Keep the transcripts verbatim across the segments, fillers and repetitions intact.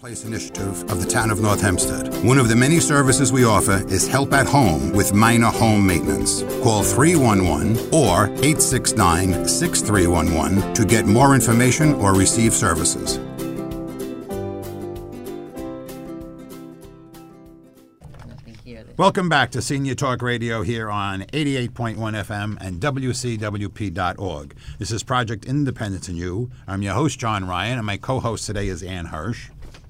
Place initiative of the town of North Hempstead. One of the many services we offer is help at home with minor home maintenance. Call three one one or eight six nine, six three one one to get more information or receive services. Welcome back to Senior Talk Radio here on eighty-eight point one F M and W C W P dot org. This is Project Independence in You. I'm your host, John Ryan, and my co-host today is Ann Hirsch.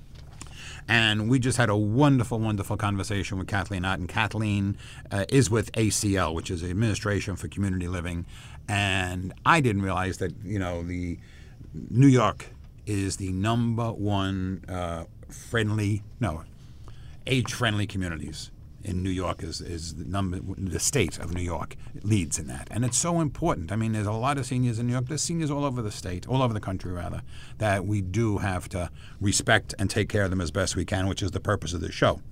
And we just had a wonderful, wonderful conversation with Kathleen Ott. And Kathleen uh, is with A C L, which is the Administration for Community Living. And I didn't realize that, you know, the New York is the number one uh, friendly, no, age-friendly communities. In New York is is the number the state of New York leads in that, and it's so important. I mean, there's a lot of seniors in New York. There's seniors all over the state, all over the country rather, that we do have to respect and take care of them as best we can, which is the purpose of this show.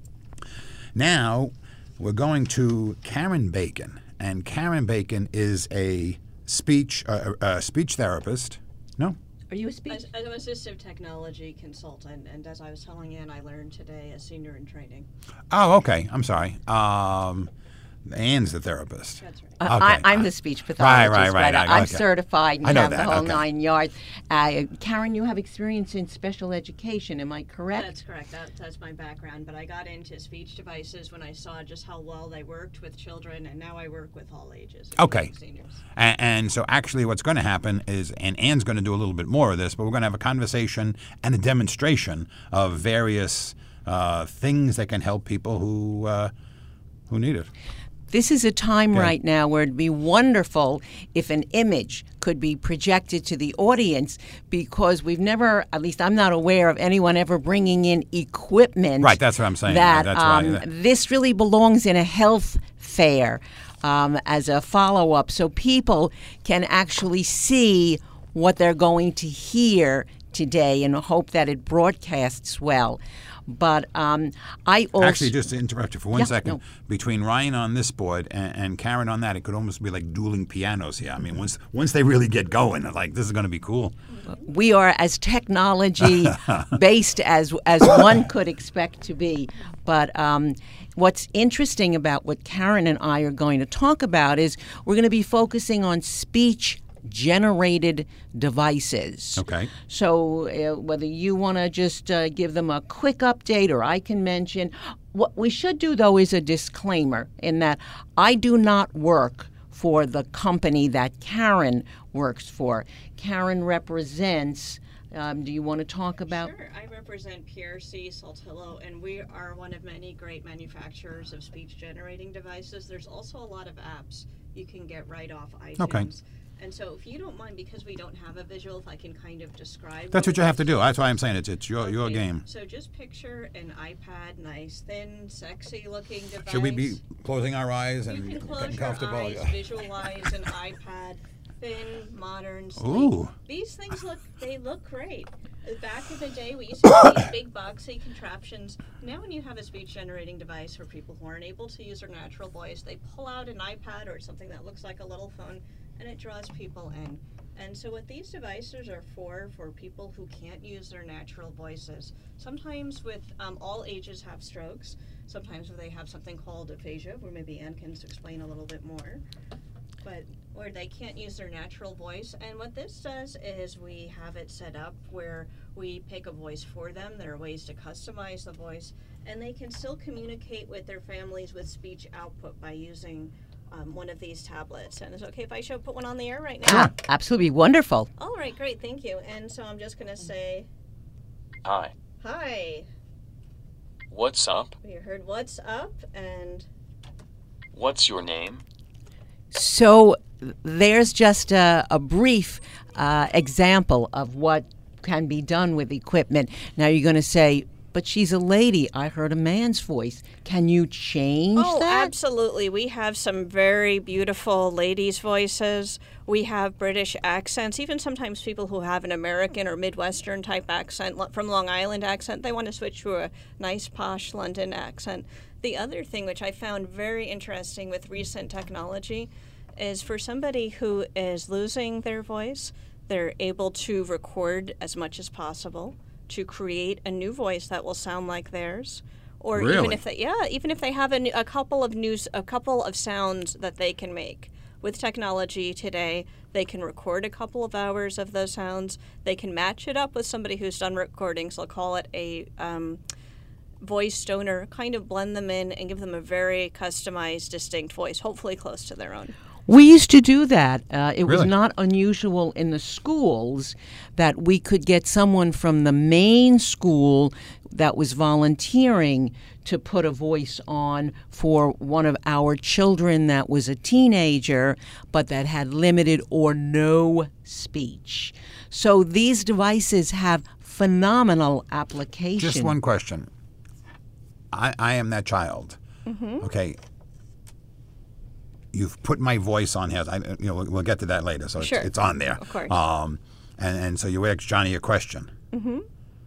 Now we're going to Karen Bacon, and Karen Bacon is a speech uh, a speech therapist. No. Are you a speech? As, as an assistive technology consultant, and as I was telling Ann, I learned today a senior in training. Oh, okay. I'm sorry. Um, Ann's the therapist. That's right. Uh, Okay. I, I'm the speech pathologist. Right, right, right. right? I- I'm okay. certified and I know have that, the whole okay. nine yards. Uh, Karen, you have experience in special education, am I correct? That's correct. That, that's my background. But I got into speech devices when I saw just how well they worked with children, and now I work with all ages. Okay. including Seniors. And, and so actually what's going to happen is, and Ann's going to do a little bit more of this, but we're going to have a conversation and a demonstration of various uh, things that can help people who uh, who need it. This is a time Yeah. right now where it'd be wonderful if an image could be projected to the audience, because we've never, at least I'm not aware of anyone ever bringing in equipment. Right, that's what I'm saying. That That's why- um, this really belongs in a health fair um, as a follow-up, so people can actually see what they're going to hear today, and hope that it broadcasts well. But um, I also... Actually, just to interrupt you for one Yeah, second, no. between Ryan on this board and, and Karen on that, it could almost be like dueling pianos here. I mean, once once they really get going, they're like, this is going to be cool. We are as technology based as as one could expect to be. But um, what's interesting about what Karen and I are going to talk about is we're going to be focusing on speech generated devices. Okay. So uh, whether you want to just uh, give them a quick update, or I can mention, what we should do though is a disclaimer in that I do not work for the company that Karen works for. Karen represents, um, do you want to talk about? Sure. I represent P R C Saltillo, and we are one of many great manufacturers of speech-generating devices. There's also a lot of apps you can get right off iTunes. Okay. And so if you don't mind, because we don't have a visual, if I can kind of describe... That's what you we're have to do. actually- That's why I'm saying it's it's your your Okay, game. So just picture an iPad, nice, thin, sexy-looking device. Should we be closing our eyes You and can close getting your comfortable? eyes, visualize an iPad, thin, modern, sleek. Ooh. These things look, they look great. Back in the day, we used to have these big boxy contraptions. Now when you have a speech-generating device for people who aren't able to use their natural voice, they pull out an iPad or something that looks like a little phone, and it draws people in. And so what these devices are for, for people who can't use their natural voices. Sometimes with, um, all ages have strokes. Sometimes they have something called aphasia, where maybe Ann can explain a little bit more. But, or they can't use their natural voice. And what this does is we have it set up where we pick a voice for them. There are ways to customize the voice, and they can still communicate with their families with speech output by using um, one of these tablets. And it's okay if I show put one on the air right now? Ah, absolutely wonderful. All right, great, thank you. And so I'm just going to say, Hi. hi. What's up? We heard what's up, and What's your name? So there's just a, a brief uh, example of what can be done with equipment. Now you're going to say, but she's a lady. I heard a man's voice. Can you change oh, that? absolutely. We have some very beautiful ladies' voices. We have British accents. Even sometimes people who have an American or Midwestern type accent lo- from Long Island accent, they want to switch to a nice posh London accent. The other thing which I found very interesting with recent technology is for somebody who is losing their voice, they're able to record as much as possible. to create a new voice that will sound like theirs. Or even Really? if they, yeah, even if they have a, n- a couple of news, a couple of sounds that they can make. With technology today, they can record a couple of hours of those sounds. They can match it up with somebody who's done recordings. They'll call it a um, voice stoner, kind of blend them in and give them a very customized, distinct voice, hopefully close to their own. We used to do that. Uh, it was Really? not unusual in the schools that we could get someone from the main school that was volunteering to put a voice on for one of our children that was a teenager but that had limited or no speech. So these devices have phenomenal application. Just one question. I, I am that child. Mm-hmm. Okay. You've put my voice on here. I, you know, we'll, we'll get to that later. So Sure. it's, it's on there. Of course. Um, and, and so you ask Johnny a question. Mm-hmm.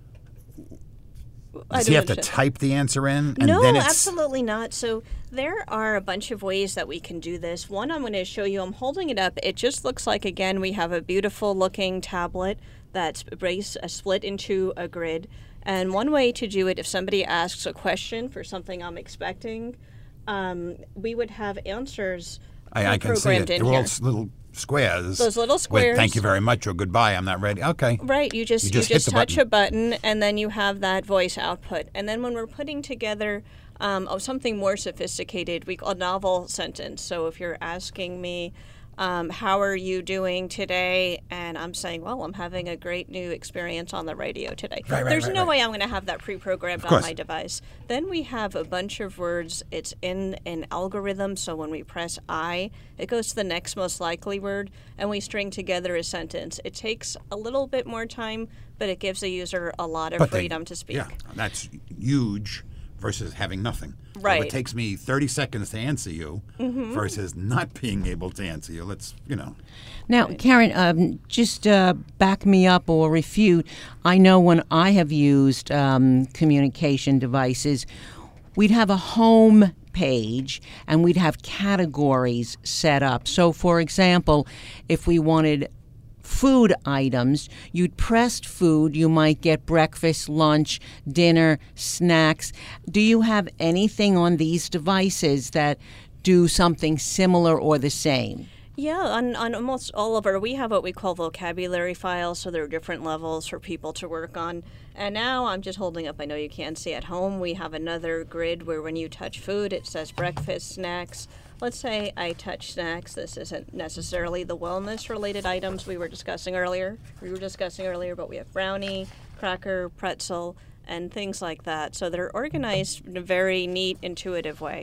I Does he don't have to understand. type the answer in? And No, then it's, absolutely not. So there are a bunch of ways that we can do this. One I'm going to show you. I'm holding it up. It just looks like, again, we have a beautiful looking tablet that's brace, uh, split into a grid. And one way to do it, if somebody asks a question for something I'm expecting, um, we would have answers I, I can see programmed it. in They're here. all s- little squares. Those little with squares. thank you very much or goodbye. I'm not ready. Okay. Right, you just You you just just, hit the touch button. a button and then you have that voice output. And then when we're putting together um, oh, something more sophisticated, we call a novel sentence. So if you're asking me, um, how are you doing today? And I'm saying, well, I'm having a great new experience on the radio today. Right, right, There's right, no right. way I'm going to have that pre-programmed on course. my device. Then we have a bunch of words. It's in an algorithm, so when we press I, it goes to the next most likely word, and we string together a sentence. It takes a little bit more time, but it gives the user a lot of But they- freedom to speak. Yeah, that's huge versus having nothing. So Right. it takes me thirty seconds to answer you Mm-hmm. versus not being able to answer you. Let's, you know. Now, Karen, um, just uh, back me up or refute. I know when I have used um, communication devices, we'd have a home page and we'd have categories set up. So, for example, if we wanted food items, you'd press food, you might get breakfast, lunch, dinner, snacks. Do you have anything on these devices that do something similar or the same? Yeah, on, on almost all of our, we have what we call vocabulary files, so there are different levels for people to work on. And now I'm just holding up, I know you can't see at home, we have another grid where when you touch food, it says breakfast, snacks. Let's say I touch snacks. This isn't necessarily the wellness-related items we were discussing earlier. We were discussing earlier, but we have brownie, cracker, pretzel, and things like that. So they're organized in a very neat, intuitive way.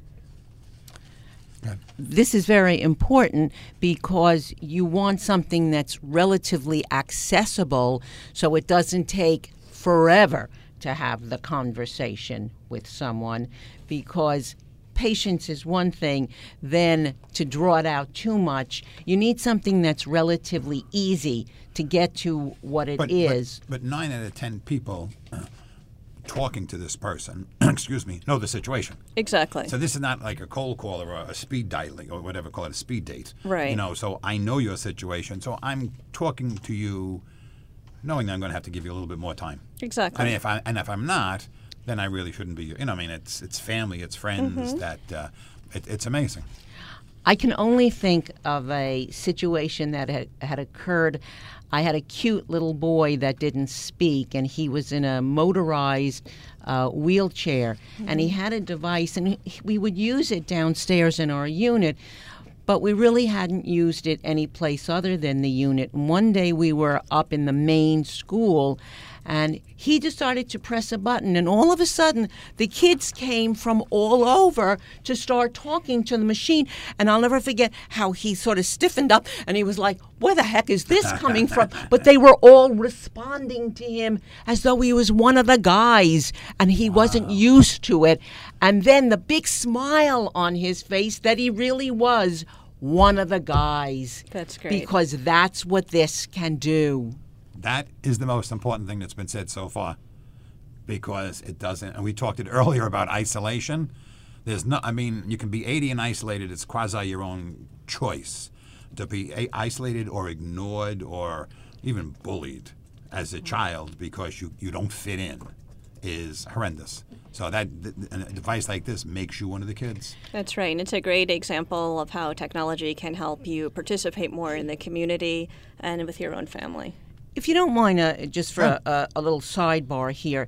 This is very important because you want something that's relatively accessible so it doesn't take forever to have the conversation with someone, because patience is one thing, then to draw it out too much, you need something that's relatively easy to get to what it But, is. but, but nine out of ten people uh, talking to this person, excuse me, know the situation. Exactly. So this is not like a cold call or a speed dialing or whatever, call it a speed date. Right. You know, so I know your situation. So I'm talking to you knowing that I'm going to have to give you a little bit more time. Exactly. I mean, if I and if I'm not, then I really shouldn't be. You know, I mean, it's it's family, it's friends. Mm-hmm. That uh, it, it's amazing. I can only think of a situation that had, had occurred. I had a cute little boy that didn't speak, and he was in a motorized uh, wheelchair, Mm-hmm. and he had a device, and he- we would use it downstairs in our unit, but we really hadn't used it any place other than the unit. And one day we were up in the main school, and he decided to press a button, and all of a sudden the kids came from all over to start talking to the machine. And I'll never forget how he sort of stiffened up and he was like, where the heck is this coming from? But they were all responding to him as though he was one of the guys, and he wasn't used to it. And then the big smile on his face that he really was one of the guys. That's great. Because that's what this can do. That is the most important thing that's been said so far, because it doesn't. And we talked it earlier about isolation. There's no. I mean, you can be eighty and isolated. It's quasi your own choice to be a- isolated or ignored or even bullied. as a child because you, you don't fit in is horrendous. So that th- a device like this makes you one of the kids. That's right. And it's a great example of how technology can help you participate more in the community and with your own family. If you don't mind, uh, just for Sure. a, a little sidebar here,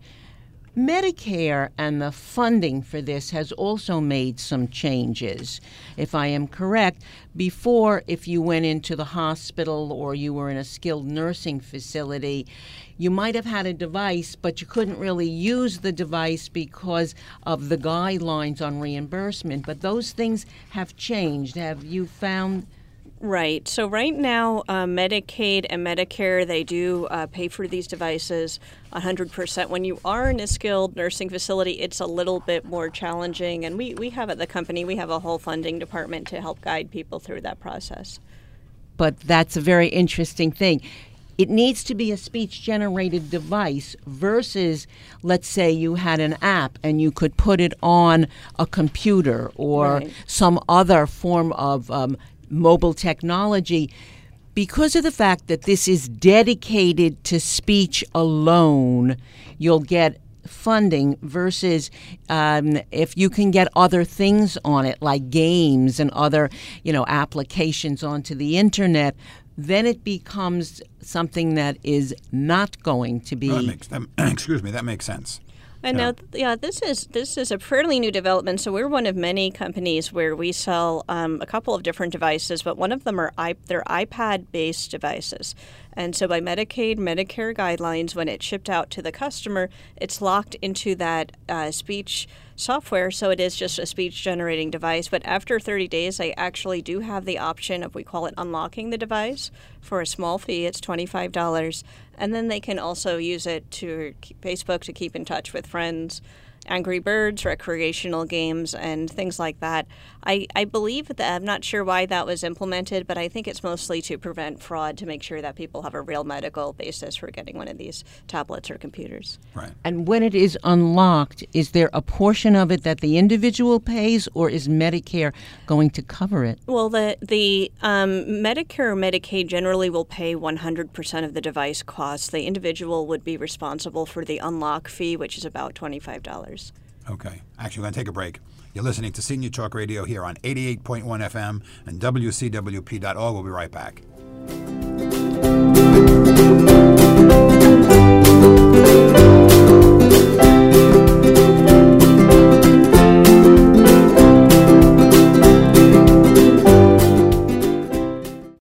Medicare and the funding for this has also made some changes. If I am correct, before, if you went into the hospital or you were in a skilled nursing facility, you might have had a device, but you couldn't really use the device because of the guidelines on reimbursement. But those things have changed. Have you found? Right. So right now, uh, Medicaid and Medicare, they do uh, pay for these devices one hundred percent. When you are in a skilled nursing facility, it's a little bit more challenging. And we, we have at the company, we have a whole funding department to help guide people through that process. But that's a very interesting thing. It needs to be a speech-generated device versus, let's say, you had an app and you could put it on a computer or Right. some other form of um, mobile technology. Because of the fact that this is dedicated to speech alone, you'll get funding versus um, if you can get other things on it, like games and other, you know, applications onto the internet, then it becomes something that is not going to be. Well, that makes, that, excuse me, that makes sense. And Yeah. now, yeah, this is this is a fairly new development. So we're one of many companies where we sell um, a couple of different devices, but one of them are i they're iPad-based devices. And so by Medicaid, Medicare guidelines, when it's shipped out to the customer, it's locked into that uh, speech software, so it is just a speech-generating device. But after thirty days, they actually do have the option of, we call it unlocking the device for a small fee. It's twenty-five dollars. And then they can also use it to keep Facebook to keep in touch with friends, Angry Birds, recreational games, and things like that. I, I believe that, I'm not sure why that was implemented, but I think it's mostly to prevent fraud, to make sure that people have a real medical basis for getting one of these tablets or computers. Right. And when it is unlocked, is there a portion of it that the individual pays, or is Medicare going to cover it? Well, the the um, Medicare or Medicaid generally will pay one hundred percent of the device costs. The individual would be responsible for the unlock fee, which is about twenty-five dollars. Okay. Actually, we're going to take a break. You're listening to Senior Talk Radio here on eighty-eight point one F M and W C W P dot org. We'll be right back.